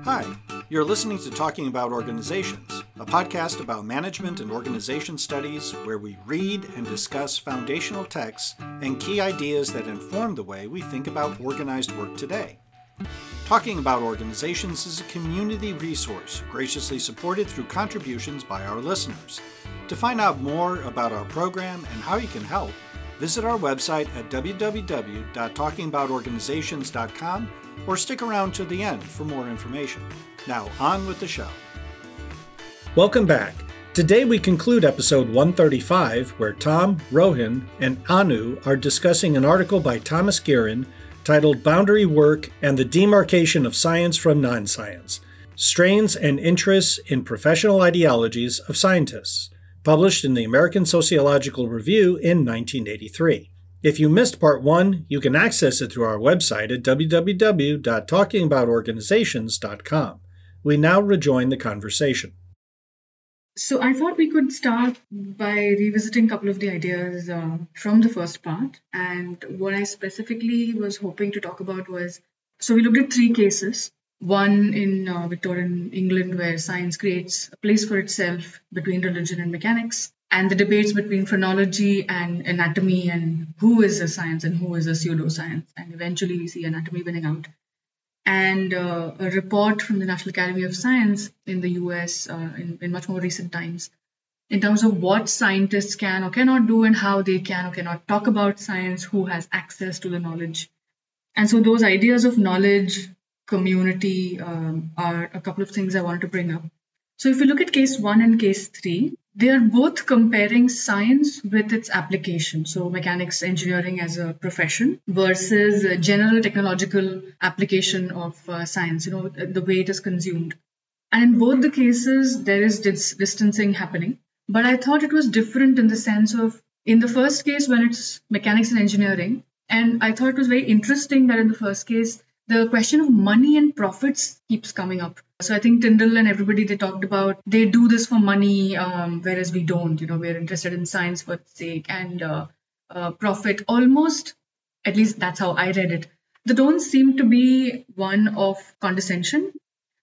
Hi, you're listening to Talking About Organizations, a podcast about management and organization studies where we read and discuss foundational texts and key ideas that inform the way we think about organized work today. Talking About Organizations is a community resource graciously supported through contributions by our listeners. To find out more about our program and how you can help, visit our website at www.talkingaboutorganizations.com or stick around to the end for more information. Now, on with the show. Welcome back. Today we conclude episode 135, where Tom, Rohin, and Anu are discussing an article by Thomas Gearin titled Boundary Work and the Demarcation of Science from Non-Science, Strains and Interests in Professional Ideologies of Scientists, published in the American Sociological Review in 1983. If you missed part 1, you can access it through our website at www.talkingaboutorganizations.com. We now rejoin the conversation. So I thought we could start by revisiting a couple of the ideas from the first part. And what I specifically was hoping to talk about was, so we looked at 3 cases. One in Victorian England, where science creates a place for itself between religion and mechanics, and the debates between phrenology and anatomy, and who is a science and who is a pseudoscience. And eventually we see anatomy winning out. And a report from the National Academy of Science in the US in much more recent times, in terms of what scientists can or cannot do and how they can or cannot talk about science, who has access to the knowledge. And so those ideas of knowledge, community are a couple of things I wanted to bring up. So if you look at case 1 and case 3, they are both comparing science with its application. So mechanics, engineering as a profession versus general technological application of science, the way it is consumed. And in both the cases, there is distancing happening. But I thought it was different in the sense of, in the first case, when it's mechanics and engineering, and I thought it was very interesting that in the first case, the question of money and profits keeps coming up. So I think Tyndall and everybody, they talked about, they do this for money, whereas we don't. We're interested in science for its sake and profit. Almost, at least that's how I read it. The tone seemed to be one of condescension.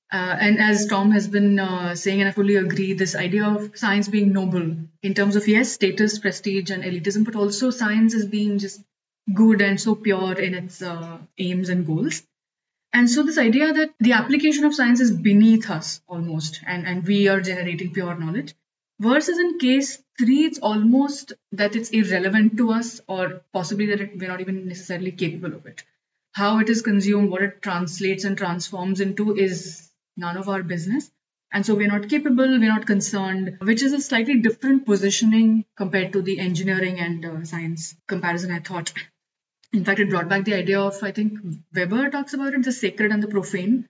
And as Tom has been saying, and I fully agree, this idea of science being noble in terms of, yes, status, prestige, and elitism, but also science as being just good and so pure in its aims and goals. And so this idea that the application of science is beneath us almost, and we are generating pure knowledge, versus in case 3, it's almost that it's irrelevant to us, or possibly that we're not even necessarily capable of it. How it is consumed, what it translates and transforms into is none of our business. And so we're not capable, we're not concerned, which is a slightly different positioning compared to the engineering and science comparison, I thought. In fact, it brought back the idea of, I think Weber talks about it, the sacred and the profane.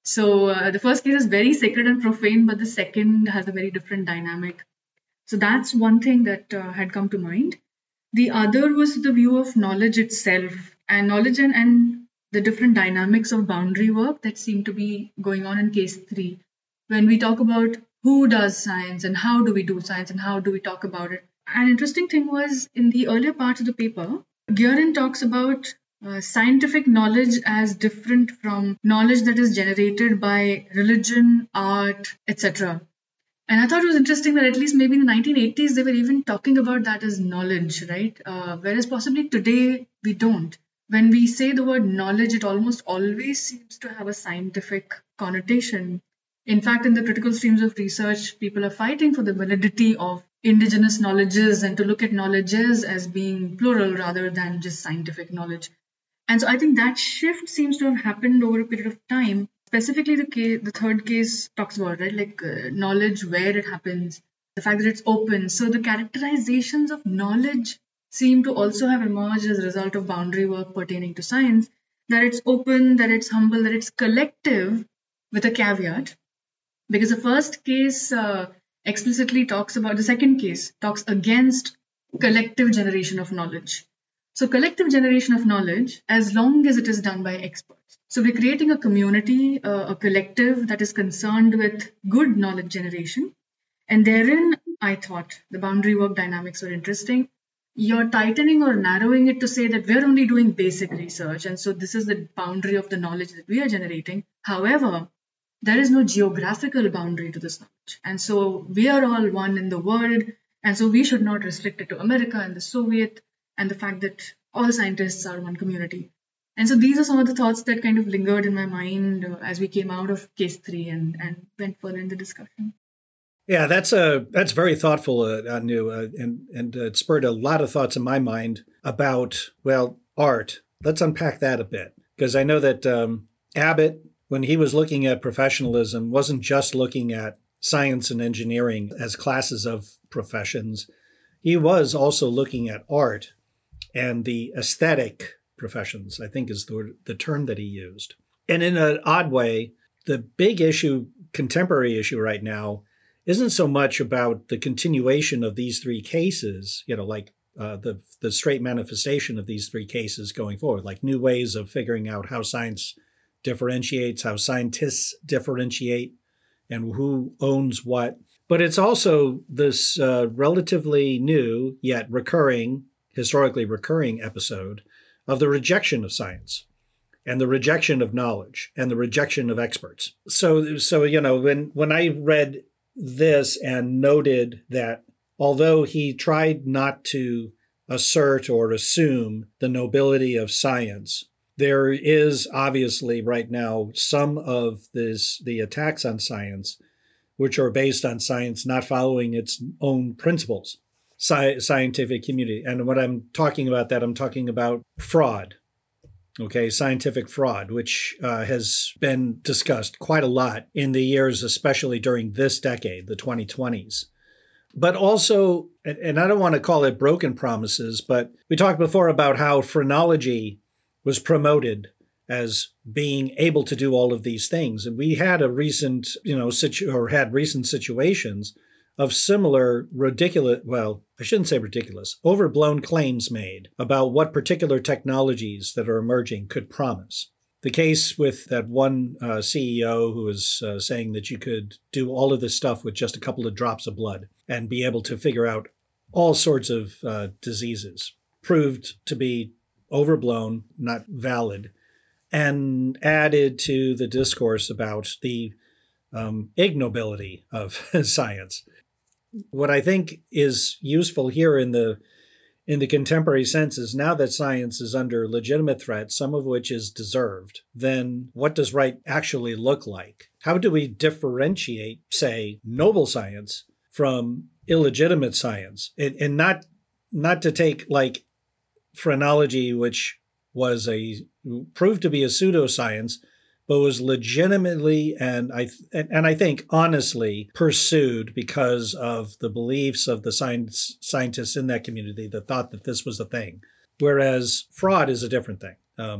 So the first case is very sacred and profane, but the second has a very different dynamic. So that's one thing that had come to mind. The other was the view of knowledge itself, and knowledge and the different dynamics of boundary work that seem to be going on in case 3. When we talk about who does science and how do we do science and how do we talk about it. An interesting thing was, in the earlier part of the paper, Gearin talks about scientific knowledge as different from knowledge that is generated by religion, art, etc. And I thought it was interesting that at least maybe in the 1980s, they were even talking about that as knowledge, right? Whereas possibly today, we don't. When we say the word knowledge, it almost always seems to have a scientific connotation. In fact, in the critical streams of research, people are fighting for the validity of indigenous knowledges and to look at knowledges as being plural rather than just scientific knowledge. And so I think that shift seems to have happened over a period of time. Specifically, the third case talks about, right, like knowledge, where it happens, the fact that it's open. So the characterizations of knowledge seem to also have emerged as a result of boundary work pertaining to science, that it's open, that it's humble, that it's collective, with a caveat. Because the first case explicitly talks about, the second case talks against collective generation of knowledge. So collective generation of knowledge, as long as it is done by experts. So we're creating a community, a collective that is concerned with good knowledge generation. And therein, I thought the boundary work dynamics were interesting. You're tightening or narrowing it to say that we're only doing basic research. And so this is the boundary of the knowledge that we are generating. However, there is no geographical boundary to this knowledge. And so we are all one in the world. And so we should not restrict it to America and the Soviet and the fact that all scientists are one community. And so these are some of the thoughts that kind of lingered in my mind as we came out of case 3 and went further in the discussion. Yeah, that's very thoughtful, Anu, and it spurred a lot of thoughts in my mind about, well, art. Let's unpack that a bit, because I know that Abbott, when he was looking at professionalism, wasn't just looking at science and engineering as classes of professions. He was also looking at art and the aesthetic professions, I think is the term that he used. And in an odd way, the big issue, contemporary issue right now, isn't so much about the continuation of these 3 cases, like the straight manifestation of these 3 cases going forward, like new ways of figuring out how science differentiates, how scientists differentiate, and who owns what. But it's also this relatively new, yet historically recurring episode of the rejection of science and the rejection of knowledge and the rejection of experts. So when I read this and noted that although he tried not to assert or assume the nobility of science, there is obviously right now some of the attacks on science, which are based on science not following its own principles, scientific community. And when I'm talking about that, I'm talking about fraud. Okay, scientific fraud, which has been discussed quite a lot in the years, especially during this decade, the 2020s. But also, and I don't want to call it broken promises, but we talked before about how phrenology was promoted as being able to do all of these things. And we had recent situations of similar overblown claims made about what particular technologies that are emerging could promise. The case with that one CEO who was saying that you could do all of this stuff with just a couple of drops of blood and be able to figure out all sorts of diseases, proved to be overblown, not valid, and added to the discourse about the ignobility of science. What I think is useful here in the contemporary sense is now that science is under legitimate threat, some of which is deserved, then what does right actually look like? How do we differentiate, say, noble science from illegitimate science? And not to take like phrenology, which was proved to be a pseudoscience, but was legitimately and I think honestly pursued because of the beliefs of the scientists in that community that thought that this was a thing. Whereas fraud is a different thing.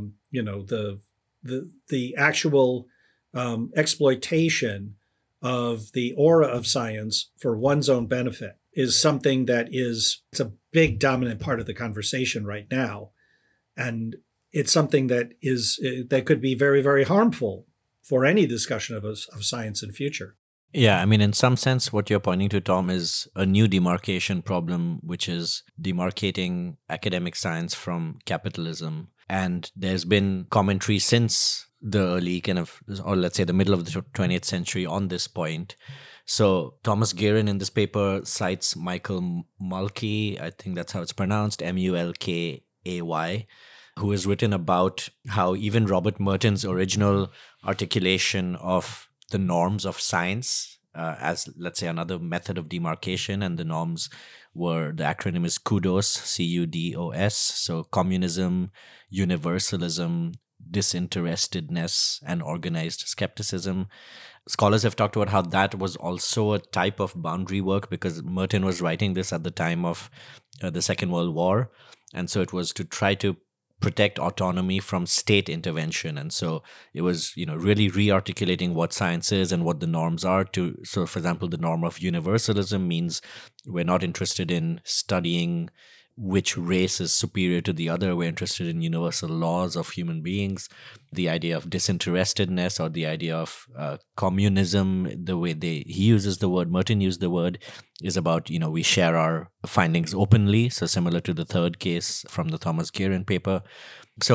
The actual exploitation of the aura of science for one's own benefit is something it's a big dominant part of the conversation right now. And it's something that could be very, very harmful for any discussion of science in future. Yeah, I mean, in some sense, what you're pointing to, Tom, is a new demarcation problem, which is demarcating academic science from capitalism. And there's been commentary since the early or let's say the middle of the 20th century on this point. So Thomas Guerin in this paper cites Michael Mulkey, I think that's how it's pronounced, Mulkay, who has written about how even Robert Merton's original articulation of the norms of science as, let's say, another method of demarcation, and the norms the acronym is CUDOS, CUDOS, so communism, universalism, disinterestedness, and organized skepticism. Scholars have talked about how that was also a type of boundary work because Merton was writing this at the time of the Second World War. And so it was to try to protect autonomy from state intervention. And so it was, really re-articulating what science is and what the norms are. So, for example, the norm of universalism means we're not interested in studying which race is superior to the other. We're interested in universal laws of human beings. The idea of disinterestedness, or the idea of communism, the way he uses the word, Merton used the word, is about, we share our findings openly. So similar to the third case from the Thomas Guerin paper. So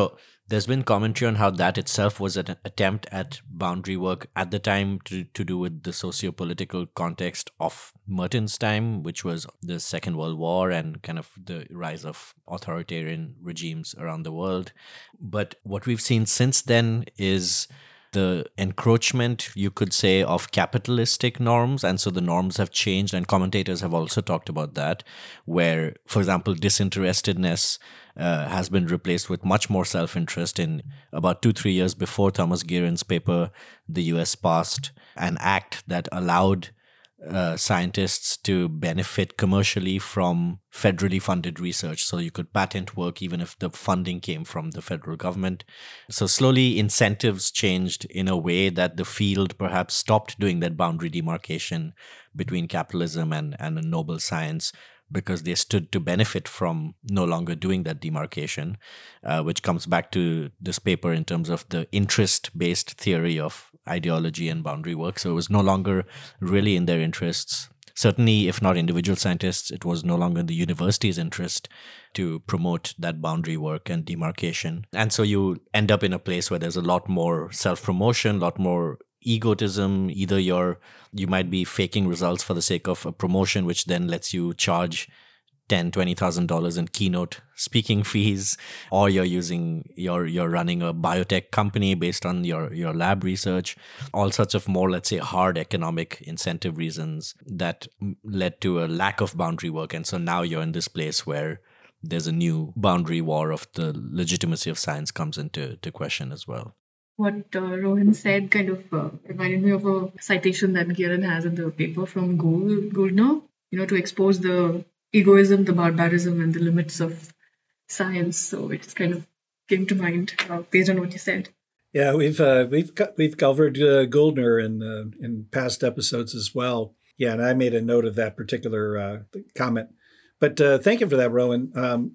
There's been commentary on how that itself was an attempt at boundary work at the time to do with the socio-political context of Merton's time, which was the Second World War and kind of the rise of authoritarian regimes around the world. But what we've seen since then is the encroachment, you could say, of capitalistic norms. And so the norms have changed, and commentators have also talked about that, where, for example, disinterestedness has been replaced with much more self-interest. In about 2-3 years before Thomas Gearin's paper, the US passed an act that allowed scientists to benefit commercially from federally funded research. So you could patent work even if the funding came from the federal government. So slowly incentives changed in a way that the field perhaps stopped doing that boundary demarcation between capitalism and a noble science, because they stood to benefit from no longer doing that demarcation, which comes back to this paper in terms of the interest-based theory of ideology and boundary work. So it was no longer really in their interests. Certainly, if not individual scientists, it was no longer in the university's interest to promote that boundary work and demarcation. And so you end up in a place where there's a lot more self-promotion, a lot more egotism. Either you might be faking results for the sake of a promotion, which then lets you charge $10,000-$20,000 in keynote speaking fees, or you're running a biotech company based on your lab research. All sorts of more, let's say, hard economic incentive reasons that led to a lack of boundary work. And so now you're in this place where there's a new boundary war of the legitimacy of science comes into question as well. What Rohan said kind of reminded me of a citation that Gearin has in the paper from Goldner, to expose the egoism, the barbarism, and the limits of science. So it just kind of came to mind based on what you said. Yeah, we've covered Goldner in past episodes as well. Yeah, and I made a note of that particular comment. But thank you for that, Rohan.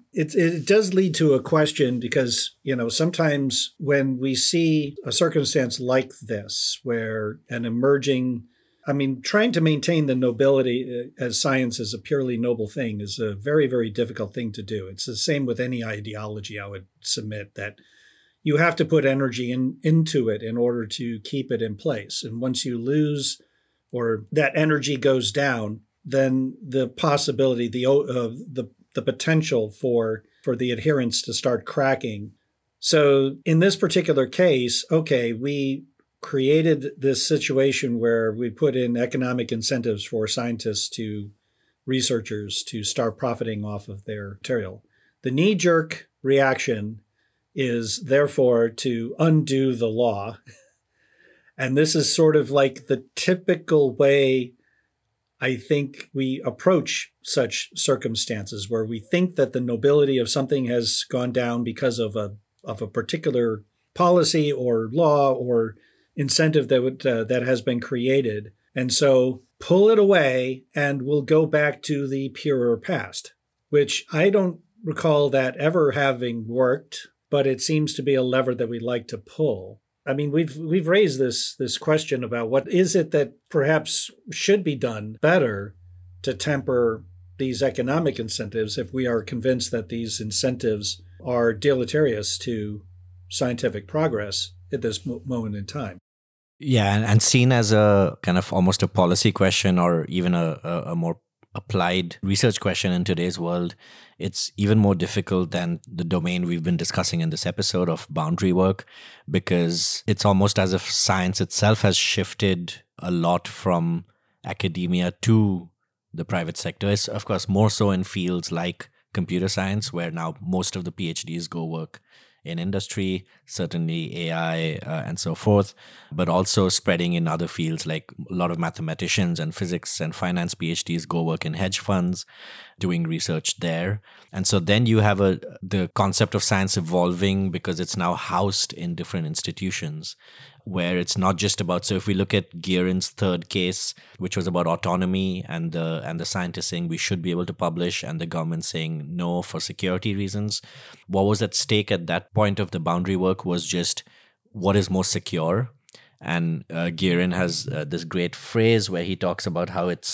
It does lead to a question because, sometimes when we see a circumstance like this, where an emerging, trying to maintain the nobility as science as a purely noble thing is a very, very difficult thing to do. It's the same with any ideology, I would submit, that you have to put energy into it in order to keep it in place. And once you lose or that energy goes down, then the possibility, the potential for the adherents to start cracking. So in this particular case, we created this situation where we put in economic incentives for scientists researchers to start profiting off of their material. The knee-jerk reaction is therefore to undo the law. And this is sort of like the typical way I think we approach such circumstances, where we think that the nobility of something has gone down because of a particular policy or law or incentive that has been created. And so pull it away and we'll go back to the purer past, which I don't recall that ever having worked, but it seems to be a lever that we like to pull. We've raised this question about what is it that perhaps should be done better to temper these economic incentives if we are convinced that these incentives are deleterious to scientific progress at this moment in time. Yeah, and seen as a kind of almost a policy question or even a more applied research question in today's world, it's even more difficult than the domain we've been discussing in this episode of boundary work, because it's almost as if science itself has shifted a lot from academia to the private sector. It's, of course, more so in fields like computer science, where now most of the PhDs go work in industry, certainly AI and so forth, but also spreading in other fields, like a lot of mathematicians and physics and finance PhDs go work in hedge funds, doing research there. And so then you have the concept of science evolving because it's now housed in different institutions, where it's not just about, so if we look at Gearin's third case, which was about autonomy and the scientists saying we should be able to publish and the government saying no for security reasons, what was at stake at that point of the boundary work was just what is most secure. And Gearin has this great phrase where he talks about how it's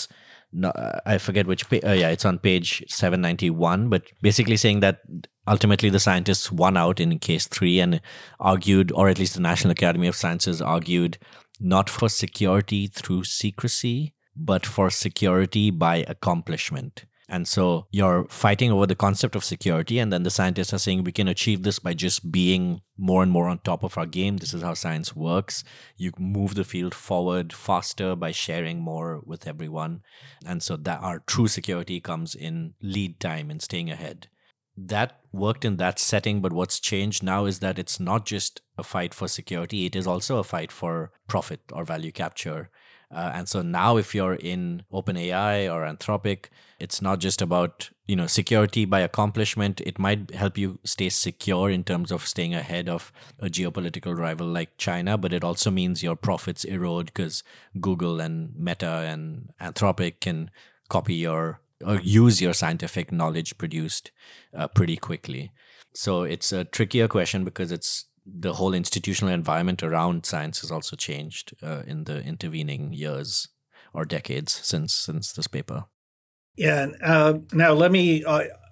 no, I forget which page. Yeah, it's on page 791, but basically saying that ultimately the scientists won out in case 3 and argued, or at least the National Academy of Sciences argued, not for security through secrecy, but for security by accomplishment. And so you're fighting over the concept of security, and then the scientists are saying we can achieve this by just being more and more on top of our game. This is how science works. You move the field forward faster by sharing more with everyone. And so that our true security comes in lead time and staying ahead. That worked in that setting, but what's changed now is that it's not just a fight for security, it is also a fight for profit or value capture. And so now if you're in OpenAI or Anthropic, it's not just about, security by accomplishment. It might help you stay secure in terms of staying ahead of a geopolitical rival like China, but it also means your profits erode because Google and Meta and Anthropic can copy or use your scientific knowledge produced pretty quickly. So it's a trickier question because it's the whole institutional environment around science has also changed in the intervening years or decades since this paper. Yeah. Now let me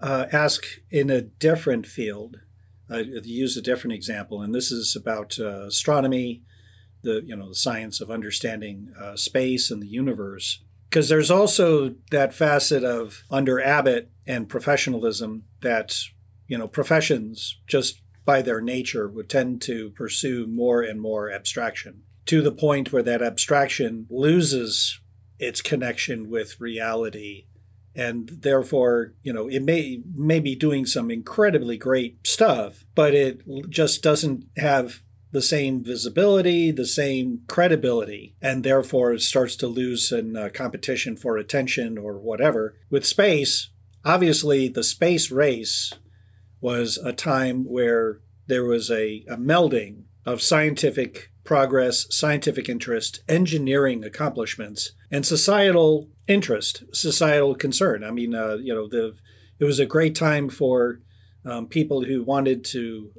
ask in a different field. Use a different example, and this is about astronomy, the science of understanding space and the universe. Because there's also that facet of under Abbott and professionalism that professions just by their nature would tend to pursue more and more abstraction to the point where that abstraction loses its connection with reality. And therefore, it may be doing some incredibly great stuff, but it just doesn't have the same visibility, the same credibility, and therefore it starts to lose in competition for attention or whatever. With space, obviously the space race was a time where there was a melding of scientific progress, scientific interest, engineering accomplishments, and societal interest, societal concern. I mean, it was a great time for people who wanted to,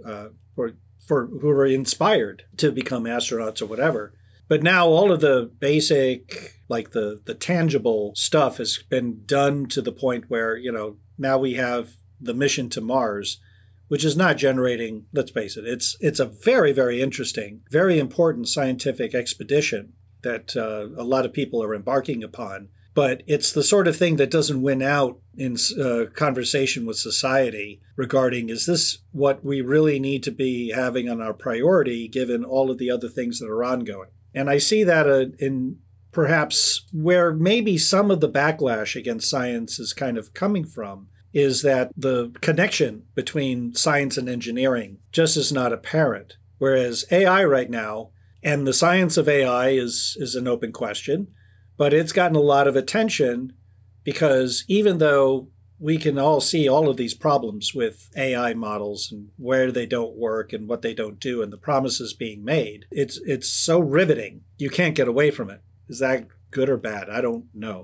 for who were inspired to become astronauts or whatever. But now all of the basic, like the tangible stuff has been done to the point where, now we have the mission to Mars, which is not generating, let's face it, it's a very, very interesting, very important scientific expedition that a lot of people are embarking upon. But it's the sort of thing that doesn't win out in conversation with society regarding, is this what we really need to be having on our priority given all of the other things that are ongoing? And I see that in perhaps where maybe some of the backlash against science is kind of coming from, is that the connection between science and engineering just is not apparent. Whereas AI right now, and the science of AI is an open question, but it's gotten a lot of attention because even though we can all see all of these problems with AI models and where they don't work and what they don't do and the promises being made, it's so riveting. You can't get away from it. Is that good or bad? I don't know.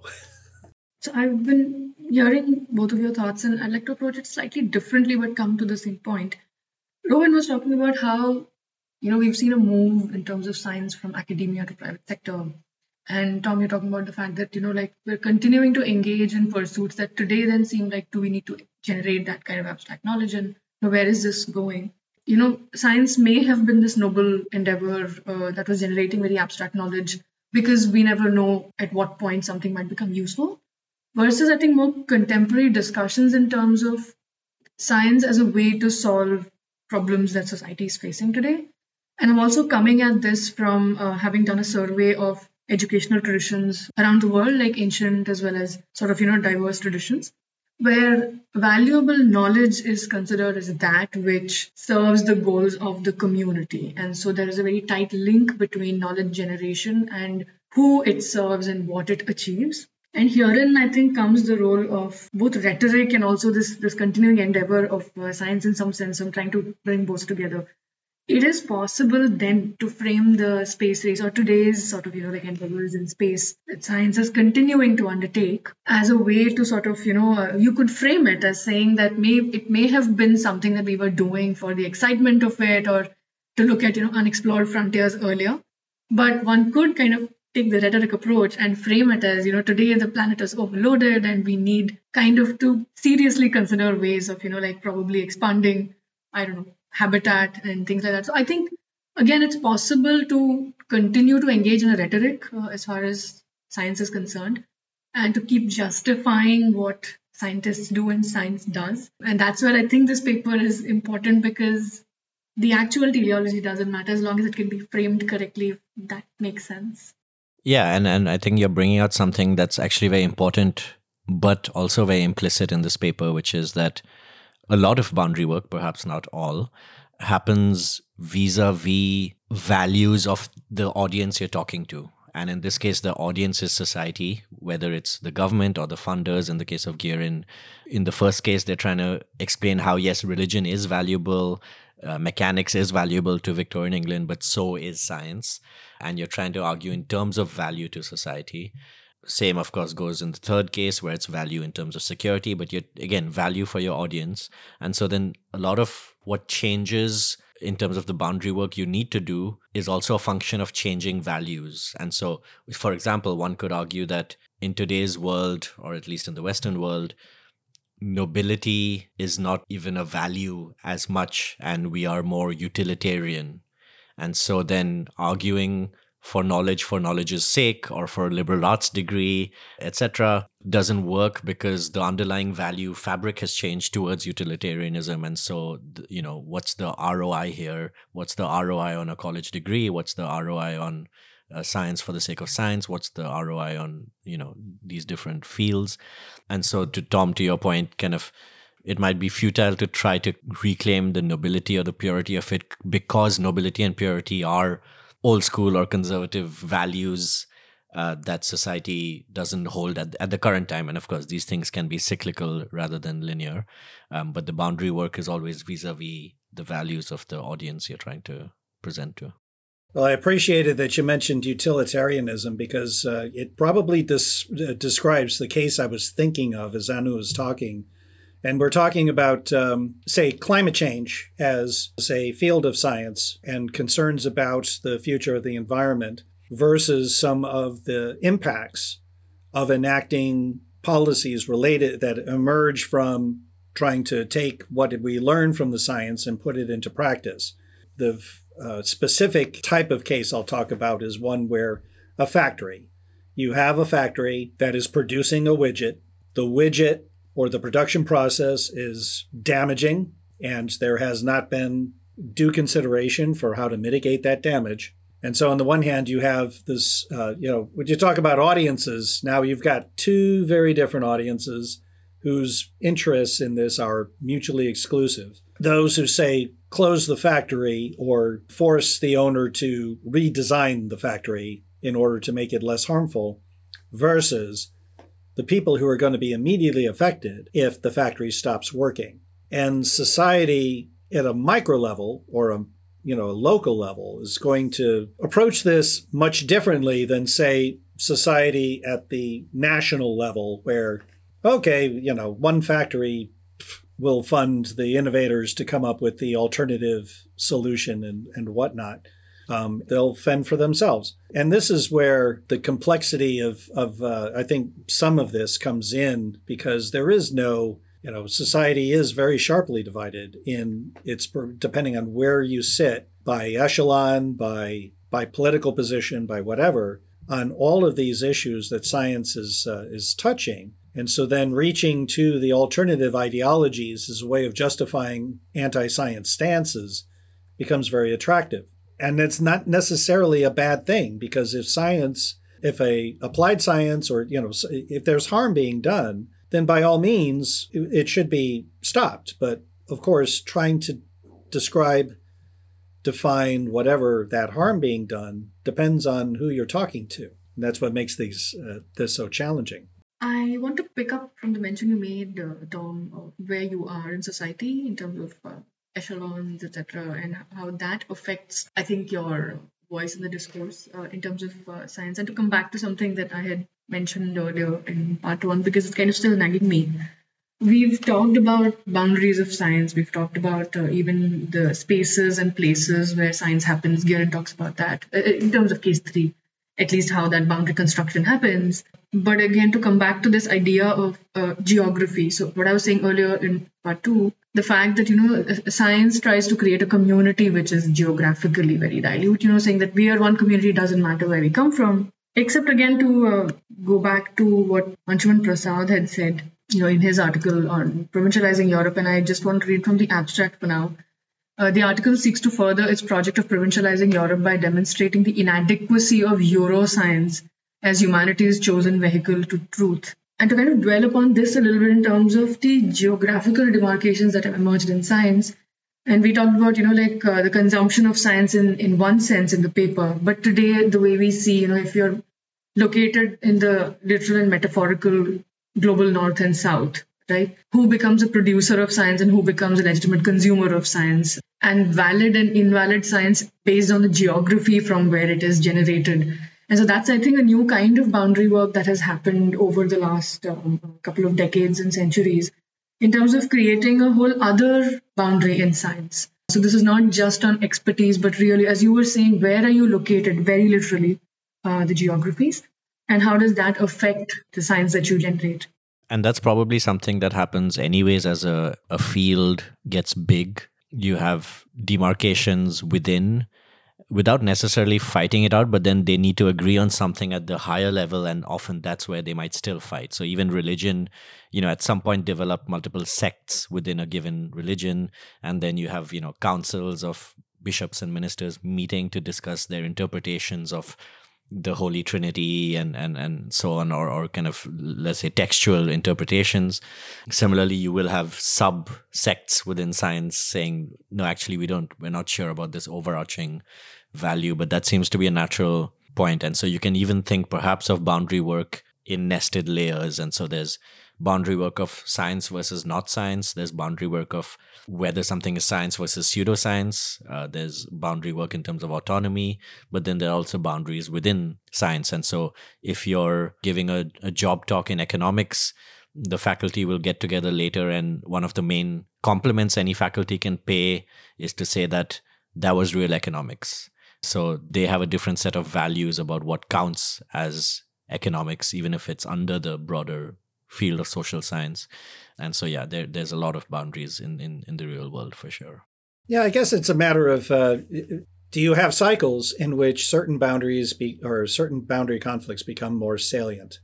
So I've been hearing both of your thoughts, and I'd like to approach it slightly differently but come to the same point. Rohan was talking about how, we've seen a move in terms of science from academia to private sector. And Tom, you're talking about the fact that, we're continuing to engage in pursuits that today then seem like, do we need to generate that kind of abstract knowledge? And where is this going? Science may have been this noble endeavor that was generating very abstract knowledge because we never know at what point something might become useful. Versus, I think, more contemporary discussions in terms of science as a way to solve problems that society is facing today. And I'm also coming at this from having done a survey of educational traditions around the world, like ancient as well as sort of, diverse traditions, where valuable knowledge is considered as that which serves the goals of the community. And so there is a very tight link between knowledge generation and who it serves and what it achieves. And herein, I think, comes the role of both rhetoric and also this continuing endeavor of science in some sense. I'm trying to bring both together. It is possible then to frame the space race or today's sort of, endeavors in space that science is continuing to undertake as a way to sort of, you could frame it as saying that it may have been something that we were doing for the excitement of it or to look at, unexplored frontiers earlier. But one could kind of take the rhetoric approach and frame it as, today the planet is overloaded and we need kind of to seriously consider ways of, like probably expanding, I don't know, habitat and things like that. So I think, again, it's possible to continue to engage in a rhetoric as far as science is concerned and to keep justifying what scientists do and science does. And that's where I think this paper is important, because the actual teleology doesn't matter as long as it can be framed correctly, if that makes sense. Yeah, and I think you're bringing out something that's actually very important, but also very implicit in this paper, which is that a lot of boundary work, perhaps not all, happens vis-a-vis values of the audience you're talking to. And in this case, the audience is society, whether it's the government or the funders. In the case of Guerin, in the first case, they're trying to explain how, yes, religion is valuable, mechanics is valuable to Victorian England, but so is science. And you're trying to argue in terms of value to society. Same, of course, goes in the third case, where it's value in terms of security, but you're, again, value for your audience. And so then a lot of what changes in terms of the boundary work you need to do is also a function of changing values. And so, for example, one could argue that in today's world, or at least in the Western world, nobility is not even a value as much, and we are more utilitarian. And so then arguing for knowledge's sake, or for a liberal arts degree, etc., doesn't work, because the underlying value fabric has changed towards utilitarianism. And so, what's the ROI here? What's the ROI on a college degree? What's the ROI on science for the sake of science? What's the ROI on, these different fields? And so, to your point, kind of, it might be futile to try to reclaim the nobility or the purity of it, because nobility and purity are old school or conservative values that society doesn't hold at the current time. And of course, these things can be cyclical rather than linear. But the boundary work is always vis-a-vis the values of the audience you're trying to present to. Well, I appreciated that you mentioned utilitarianism, because it probably describes the case I was thinking of as Anu was talking. And we're talking about, say, climate change as a field of science and concerns about the future of the environment versus some of the impacts of enacting policies related that emerge from trying to take what we learn from the science and put it into practice. The specific type of case I'll talk about is one where a factory, you have a factory that is producing a widget. The widget or the production process is damaging, and there has not been due consideration for how to mitigate that damage. And so on the one hand, you have this, when you talk about audiences, now you've got two very different audiences whose interests in this are mutually exclusive. Those who say, close the factory or force the owner to redesign the factory in order to make it less harmful, versus the people who are going to be immediately affected if the factory stops working. And society at a micro level or a local level is going to approach this much differently than, say, society at the national level, where, okay, one factory will fund the innovators to come up with the alternative solution and whatnot. They'll fend for themselves. And this is where the complexity of I think some of this comes in, because there is no, society is very sharply divided in its, depending on where you sit, by echelon, by political position, by whatever, on all of these issues that science is touching. And so then reaching to the alternative ideologies as a way of justifying anti-science stances becomes very attractive. And it's not necessarily a bad thing, because if applied science, or, if there's harm being done, then by all means, it should be stopped. But of course, trying to define whatever that harm being done depends on who you're talking to. And that's what makes this so challenging. I want to pick up from the mention you made, Tom, of where you are in society in terms of echelons, etc., and how that affects, I think, your voice in the discourse in terms of science. And to come back to something that I had mentioned earlier in part one, because it's kind of still nagging me. We've talked about boundaries of science. We've talked about even the spaces and places where science happens. Guerin talks about that in terms of case 3. at least how that boundary construction happens. But again, to come back to this idea of geography. So what I was saying earlier in part 2, the fact that, science tries to create a community which is geographically very dilute, saying that we are one community, doesn't matter where we come from. Except again, to go back to what Anshuman Prasad had said, in his article on provincializing Europe, and I just want to read from the abstract for now. The article seeks to further its project of provincializing Europe by demonstrating the inadequacy of Euroscience as humanity's chosen vehicle to truth. And to kind of dwell upon this a little bit in terms of the geographical demarcations that have emerged in science. And we talked about, the consumption of science in one sense in the paper. But today, the way we see, if you're located in the literal and metaphorical global north and south, right? Who becomes a producer of science and who becomes a legitimate consumer of science, and valid and invalid science based on the geography from where it is generated. And so that's, I think, a new kind of boundary work that has happened over the last couple of decades and centuries in terms of creating a whole other boundary in science. So this is not just on expertise, but really, as you were saying, where are you located, very literally, the geographies, and how does that affect the science that you generate? And that's probably something that happens anyways as a field gets big. You have demarcations without necessarily fighting it out, but then they need to agree on something at the higher level, and often that's where they might still fight. So even religion, at some point develop multiple sects within a given religion, and then you have, councils of bishops and ministers meeting to discuss their interpretations of the Holy Trinity and so on, or kind of, let's say, textual interpretations. Similarly, you will have sub-sects within science saying, no, actually, we're not sure about this overarching value, but that seems to be a natural point. And so you can even think perhaps of boundary work in nested layers. And so there's boundary work of science versus not science. There's boundary work of whether something is science versus pseudoscience. There's boundary work in terms of autonomy, but then there are also boundaries within science. And so if you're giving a job talk in economics, the faculty will get together later, and one of the main compliments any faculty can pay is to say that was real economics. So they have a different set of values about what counts as economics, even if it's under the broader field of social science. And so, there's a lot of boundaries in the real world for sure. Yeah, I guess it's a matter of, do you have cycles in which certain boundaries or certain boundary conflicts become more salient?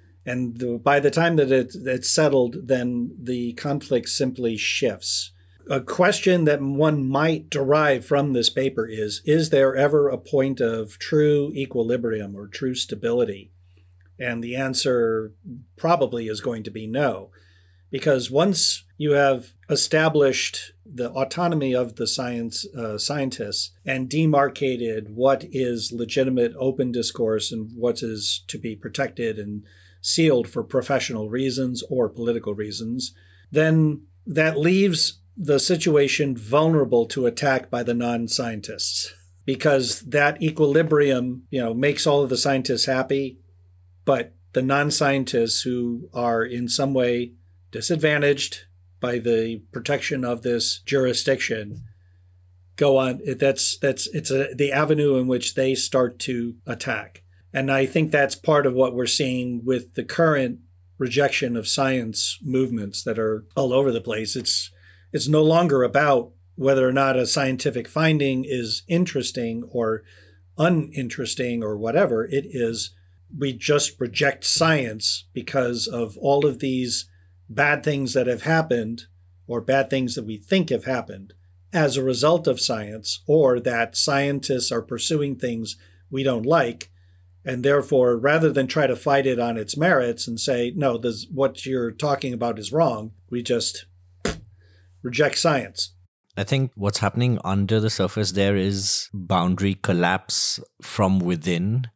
And by the time that it's settled, then the conflict simply shifts. A question that one might derive from this paper is there ever a point of true equilibrium or true stability? And the answer probably is going to be no, because once you have established the autonomy of the scientists and demarcated what is legitimate open discourse and what is to be protected and sealed for professional reasons or political reasons, then that leaves the situation vulnerable to attack by the non-scientists, because that equilibrium, makes all of the scientists happy. But the non-scientists who are in some way disadvantaged by the protection of this jurisdiction go on. It's the avenue in which they start to attack. And I think that's part of what we're seeing with the current rejection of science movements that are all over the place. It's no longer about whether or not a scientific finding is interesting or uninteresting or whatever. It is, we just reject science because of all of these bad things that have happened, or bad things that we think have happened as a result of science, or that scientists are pursuing things we don't like. And therefore, rather than try to fight it on its merits and say, no, what you're talking about is wrong, we just reject science. I think what's happening under the surface there is boundary collapse from within.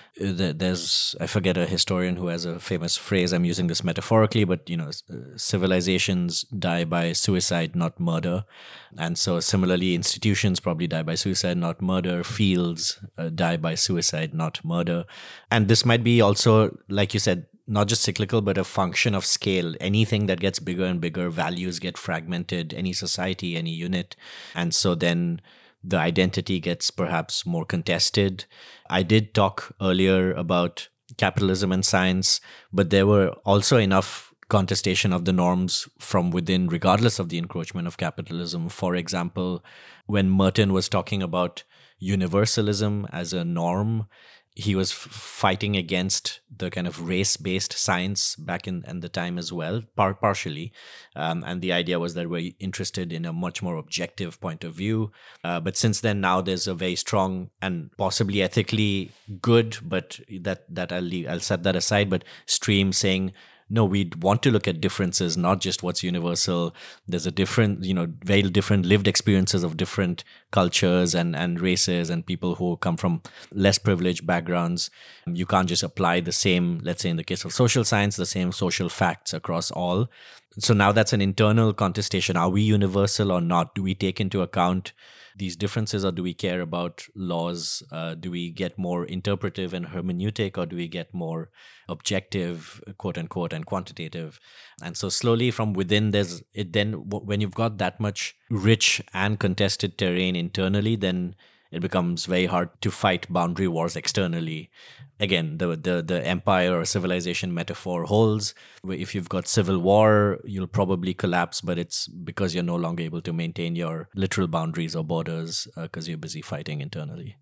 I forget a historian who has a famous phrase. I'm using this metaphorically, but civilizations die by suicide, not murder. And so similarly, institutions probably die by suicide, not murder. Fields die by suicide, not murder. And this might be also, like you said, not just cyclical, but a function of scale. Anything that gets bigger and bigger, values get fragmented, any society, any unit. And so then the identity gets perhaps more contested. I did talk earlier about capitalism and science, but there were also enough contestation of the norms from within, regardless of the encroachment of capitalism. For example, when Merton was talking about universalism as a norm, he was fighting against the kind of race-based science back in the time as well, partially. And the idea was that we're interested in a much more objective point of view. But since then, now there's a very strong and possibly ethically good, but that I'll set that aside, but stream saying, no, we want to look at differences, not just what's universal. There's a different, very different lived experiences of different cultures and races and people who come from less privileged backgrounds. You can't just apply the same, let's say in the case of social science, the same social facts across all. So now that's an internal contestation. Are we universal or not? Do we take into account these differences, or do we care about laws? Do we get more interpretive and hermeneutic, or do we get more objective, quote unquote, and quantitative? And so slowly from within, when you've got that much rich and contested terrain internally, then it becomes very hard to fight boundary wars externally. Again, the empire or civilization metaphor holds. If you've got civil war, you'll probably collapse, but it's because you're no longer able to maintain your literal boundaries or borders because you're busy fighting internally.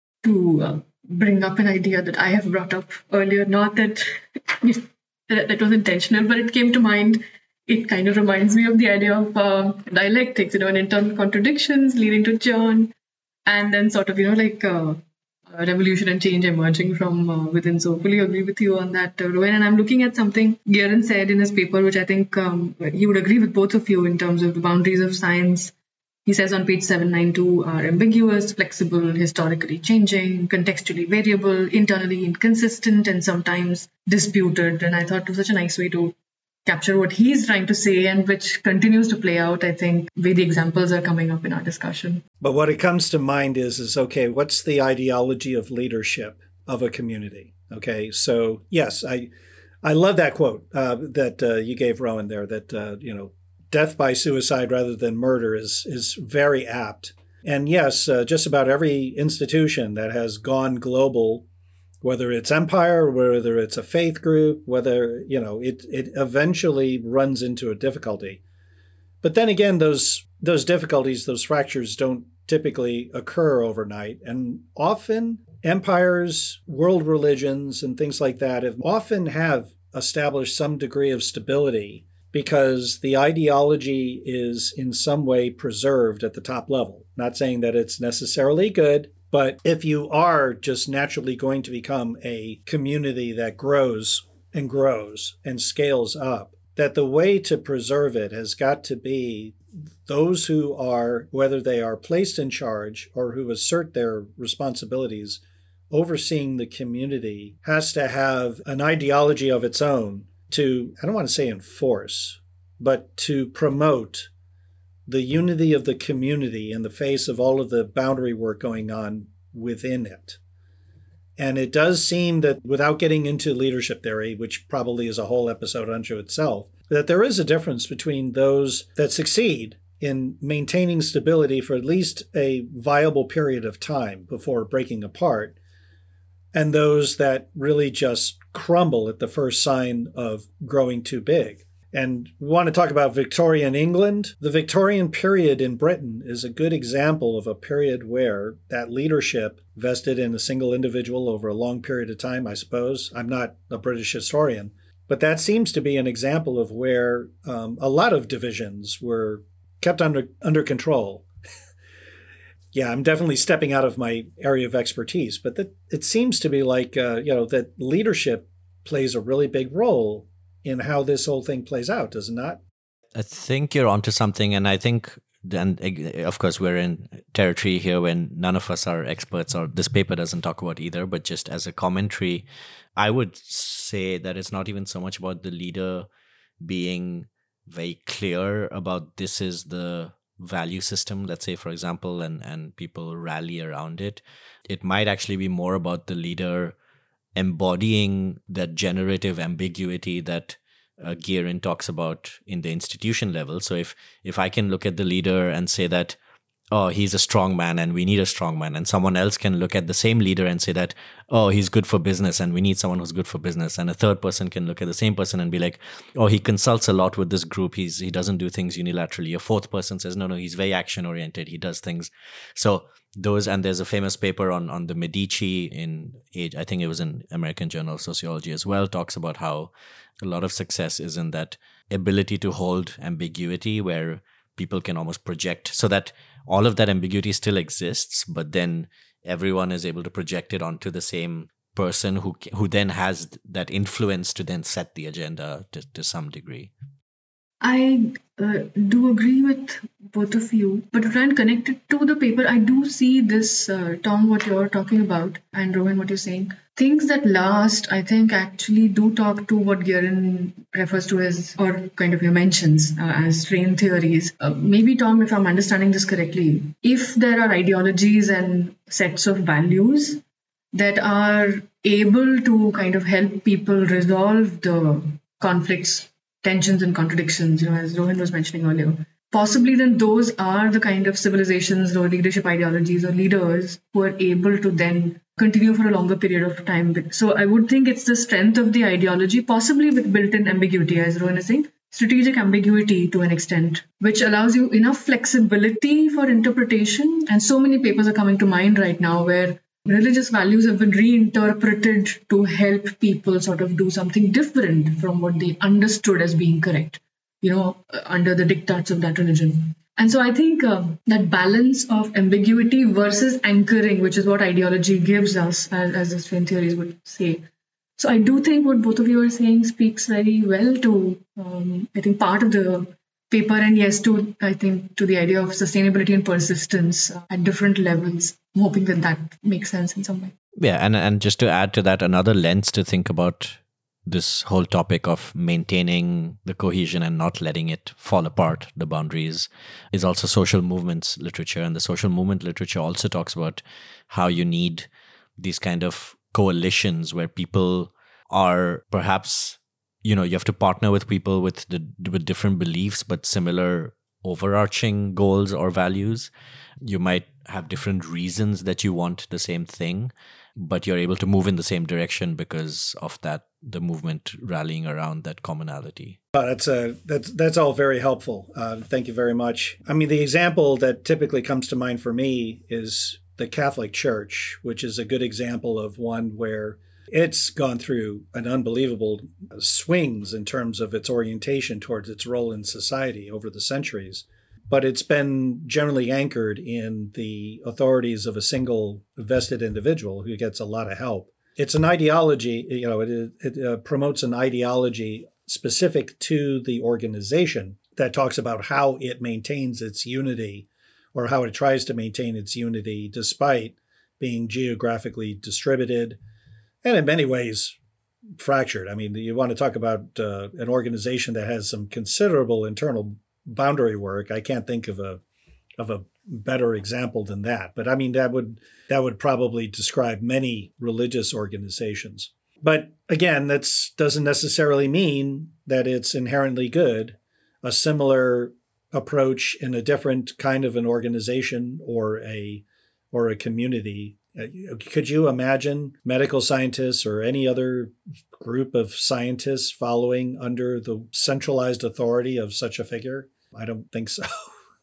To bring up an idea that I have brought up earlier, not that that was intentional, but it came to mind. It kind of reminds me of the idea of dialectics, and internal contradictions leading to churn, and then sort of, revolution and change emerging from within. So fully agree with you on that, Rohan. And I'm looking at something Guerin said in his paper, which I think he would agree with both of you in terms of the boundaries of science. He says on page 792 are ambiguous, flexible, historically changing, contextually variable, internally inconsistent, and sometimes disputed. And I thought it was such a nice way to capture what he's trying to say, and which continues to play out, I think, where the examples are coming up in our discussion. But what it comes to mind is okay, what's the ideology of leadership of a community? Okay, so yes, I love that quote that you gave, Rohan, there, that, death by suicide rather than murder is very apt. And yes, just about every institution that has gone global, whether it's empire, whether it's a faith group, whether, it eventually runs into a difficulty. But then again, those difficulties, those fractures don't typically occur overnight. And often empires, world religions, and things like that often have established some degree of stability because the ideology is in some way preserved at the top level. Not saying that it's necessarily good, but if you are just naturally going to become a community that grows and scales up, that the way to preserve it has got to be those who are, whether they are placed in charge or who assert their responsibilities, overseeing the community, has to have an ideology of its own to, I don't want to say enforce, but to promote the unity of the community in the face of all of the boundary work going on within it. And it does seem that, without getting into leadership theory, which probably is a whole episode unto itself, that there is a difference between those that succeed in maintaining stability for at least a viable period of time before breaking apart, and those that really just crumble at the first sign of growing too big. And we want to talk about Victorian England. The Victorian period in Britain is a good example of a period where that leadership vested in a single individual over a long period of time, I suppose. I'm not a British historian, but that seems to be an example of where a lot of divisions were kept under control. Yeah, I'm definitely stepping out of my area of expertise, but it seems to be like, that leadership plays a really big role in how this whole thing plays out, does it not? I think you're onto something. And I think, and of course, we're in territory here when none of us are experts, or this paper doesn't talk about either, but just as a commentary, I would say that it's not even so much about the leader being very clear about this is the value system, let's say, for example, and people rally around it. It might actually be more about the leader embodying that generative ambiguity that Guerin talks about in the institution level. So if I can look at the leader and say that oh, he's a strong man and we need a strong man. And someone else can look at the same leader and say that, oh, he's good for business and we need someone who's good for business. And a third person can look at the same person and be like, oh, he consults a lot with this group. He doesn't do things unilaterally. A fourth person says, no, he's very action oriented. He does things. So and there's a famous paper on the Medici in age, I think it was in American Journal of Sociology as well, talks about how a lot of success is in that ability to hold ambiguity where people can almost project, so that all of that ambiguity still exists, but then everyone is able to project it onto the same person who then has that influence to then set the agenda to some degree. I do agree with both of you, but to try and connect it to the paper, I do see this, Tom, what you're talking about, and Rohan, what you're saying. Things that last, I think, actually do talk to what Guerin refers to as, or kind of mentions as strain theories. Maybe, Tom, if I'm understanding this correctly, if there are ideologies and sets of values that are able to kind of help people resolve the conflicts, tensions and contradictions, as Rohan was mentioning earlier, possibly then those are the kind of civilizations or leadership ideologies or leaders who are able to then continue for a longer period of time. So I would think it's the strength of the ideology, possibly with built-in ambiguity, as Rohan is saying, strategic ambiguity to an extent, which allows you enough flexibility for interpretation. And so many papers are coming to mind right now where religious values have been reinterpreted to help people sort of do something different from what they understood as being correct, under the diktats of that religion. And so I think that balance of ambiguity versus anchoring, which is what ideology gives us, as the strain theories would say. So I do think what both of you are saying speaks very well to, I think, part of the paper, and yes, to the idea of sustainability and persistence at different levels. I'm hoping that makes sense in some way. Yeah, and just to add to that, another lens to think about this whole topic of maintaining the cohesion and not letting it fall apart, the boundaries, is also social movements literature. And the social movement literature also talks about how you need these kind of coalitions where people are perhaps, you have to partner with people with different beliefs, but similar overarching goals or values. You might have different reasons that you want the same thing, but you're able to move in the same direction because of that, the movement rallying around that commonality. That's all very helpful. Thank you very much. I mean, the example that typically comes to mind for me is the Catholic Church, which is a good example of one where it's gone through an unbelievable swings in terms of its orientation towards its role in society over the centuries. But it's been generally anchored in the authorities of a single vested individual who gets a lot of help. It's an ideology, it promotes an ideology specific to the organization that talks about how it maintains its unity, or how it tries to maintain its unity despite being geographically distributed and in many ways fractured. I mean, you want to talk about an organization that has some considerable internal boundary work. I can't think of a better example than that. But I mean, that would probably describe many religious organizations. But again, that doesn't necessarily mean that it's inherently good. A similar approach in a different kind of an organization or a community. Could you imagine medical scientists or any other group of scientists following under the centralized authority of such a figure? I don't think so.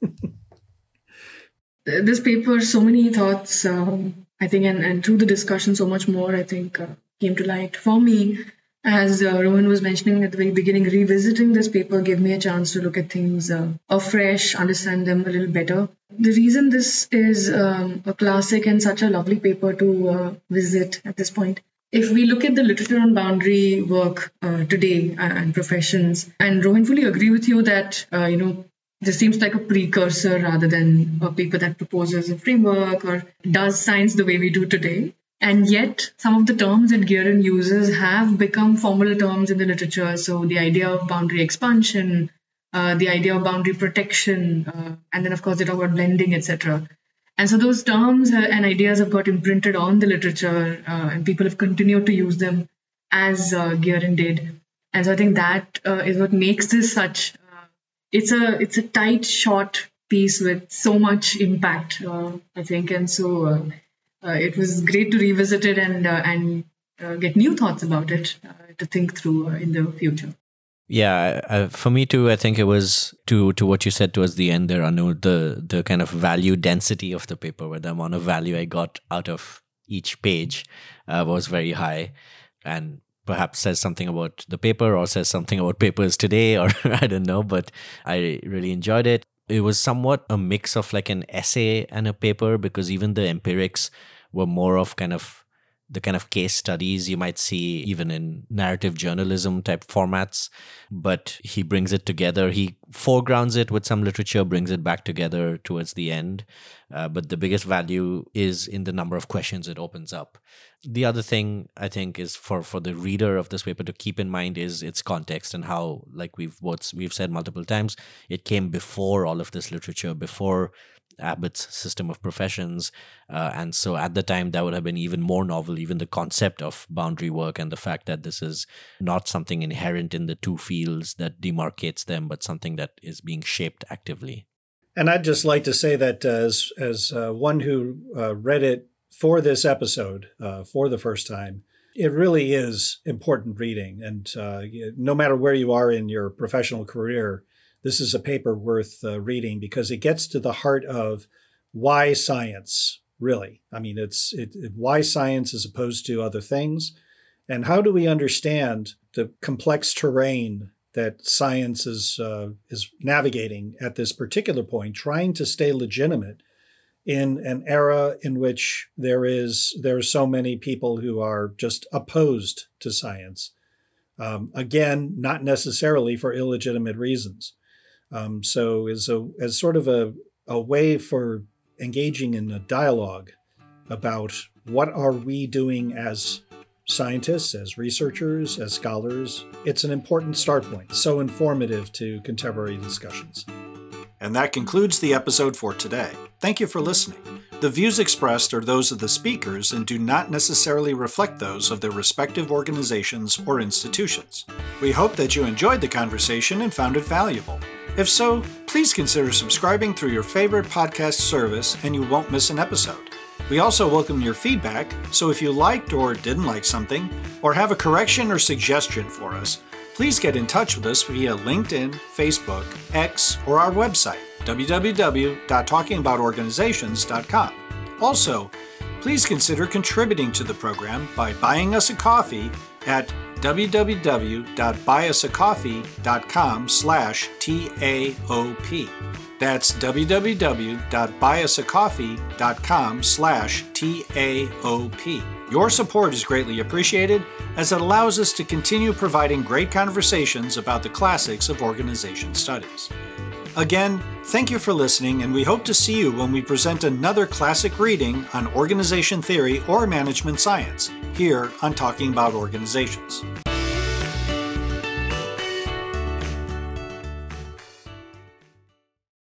This paper, so many thoughts, I think, and through the discussion, so much more, I think, came to light for me. As Rohan was mentioning at the very beginning, revisiting this paper gave me a chance to look at things afresh, understand them a little better. The reason this is a classic and such a lovely paper to visit at this point, if we look at the literature on boundary work today and professions, and Rohan, fully agree with you that, this seems like a precursor rather than a paper that proposes a framework or does science the way we do today. And yet, some of the terms that Guerin uses have become formal terms in the literature. So the idea of boundary expansion, the idea of boundary protection, and then, of course, they talk about blending, etc. And so those terms and ideas have got imprinted on the literature, and people have continued to use them as Guerin did. And so I think that is what makes this such... It's a tight, short piece with so much impact, I think. And so it was great to revisit it and get new thoughts about it to think through in the future. Yeah, for me too, I think it was to what you said towards the end there, Anu, the kind of value density of the paper, where the amount of value I got out of each page was very high, and perhaps says something about the paper or says something about papers today, or I don't know, but I really enjoyed it. It was somewhat a mix of like an essay and a paper, because even the empirics were more of the kind of case studies you might see even in narrative journalism type formats. But he brings it together. He foregrounds it with some literature, brings it back together towards the end. But the biggest value is in the number of questions it opens up. The other thing I think is for the reader of this paper to keep in mind is its context, and how, like we've said multiple times, it came before all of this literature, before Abbott's system of professions. And so at the time, that would have been even more novel, even the concept of boundary work and the fact that this is not something inherent in the two fields that demarcates them, but something that is being shaped actively. And I'd just like to say that as one who read it for this episode for the first time, it really is important reading. And no matter where you are in your professional career, this is a paper worth reading, because it gets to the heart of why science, really. I mean, it's why science as opposed to other things, and how do we understand the complex terrain that science is navigating at this particular point, trying to stay legitimate in an era in which there are so many people who are just opposed to science. Again, not necessarily for illegitimate reasons. So as sort of a way for engaging in a dialogue about what are we doing as scientists, as researchers, as scholars, it's an important start point, so informative to contemporary discussions. And that concludes the episode for today. Thank you for listening. The views expressed are those of the speakers and do not necessarily reflect those of their respective organizations or institutions. We hope that you enjoyed the conversation and found it valuable. If so, please consider subscribing through your favorite podcast service and you won't miss an episode. We also welcome your feedback, so if you liked or didn't like something, or have a correction or suggestion for us, please get in touch with us via LinkedIn, Facebook, X, or our website, www.talkingaboutorganizations.com. Also, please consider contributing to the program by buying us a coffee at www.buyusacoffee.com/TAOP. That's www.buyusacoffee.com/TAOP. Your support is greatly appreciated, as it allows us to continue providing great conversations about the classics of organization studies. Again, thank you for listening, and we hope to see you when we present another classic reading on organization theory or management science, here on Talking About Organizations.